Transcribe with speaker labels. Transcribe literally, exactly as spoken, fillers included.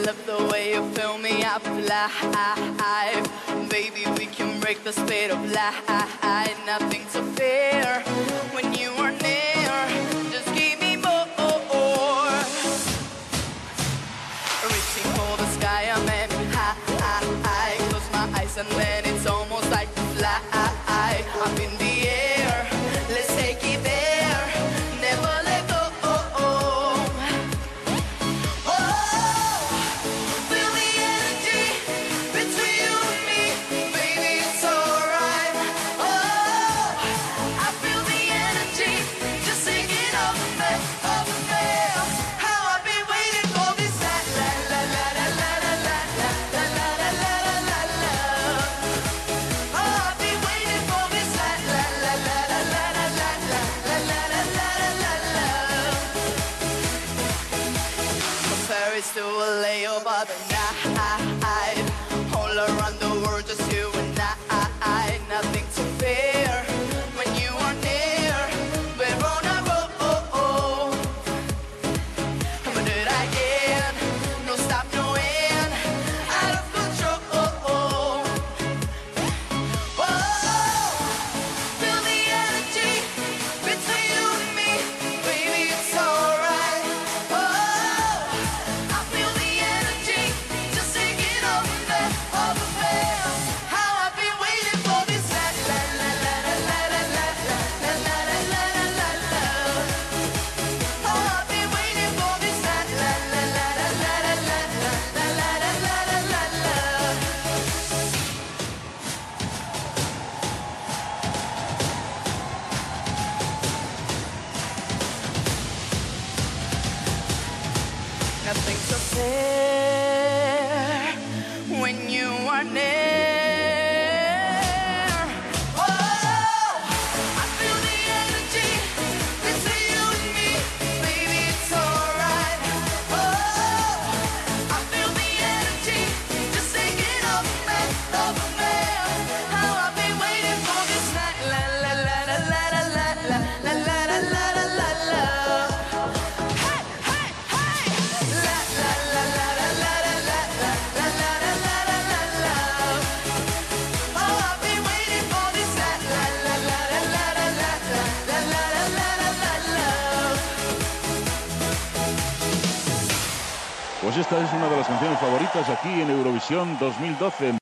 Speaker 1: love the way you fill me up alive. Baby, we can break the speed of light. Nothing to fear when you are near. Just give me more. Reaching for the sky, I'm aiming high. Close my eyes and then it's almost like to fly. Up in the air, let's take it there. Never let go. To a layover the night, all around the world, just you and I. Nothing to fear when you are near. We're on a roll, but it again, no stop, no end, out of control. Whoa, feel the energy between you and me, baby, it's alright. Nothing to fear when you are near. Oh, I feel the energy between you and me, baby, it's alright. Oh, I feel the energy just taking over me, over me. How I've been waiting for this night, la la la la la la la la la la la la la.
Speaker 2: Pues esta es una de las canciones favoritas aquí en Eurovisión dos mil doce.